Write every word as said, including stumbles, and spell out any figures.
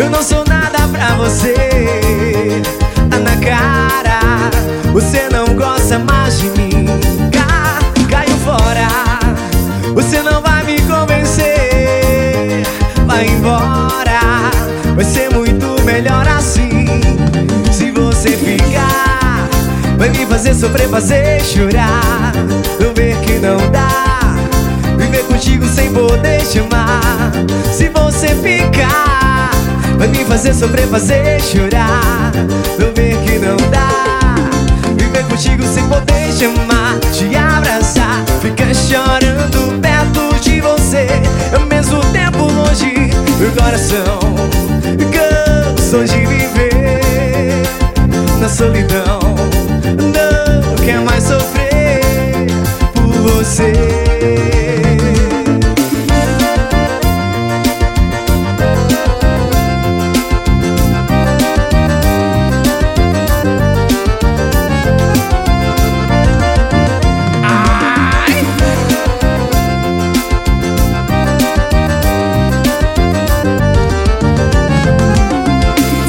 eu não sou nada pra você. Tá na cara, você não gosta mais de mim. Cá, caiu fora, você não vai me convencer. Vai embora, vai ser muito melhor assim. Se você ficar, vai me fazer sofrer, fazer chorar. Eu ver que não dá viver contigo sem poder te amar. Se você ficar, vai me fazer sofrer, fazer chorar. Eu ver que não dá viver contigo sem poder te amar. Te abraçar, ficar chorando perto de você, ao mesmo tempo longe. Meu coração cansou de viver na solidão.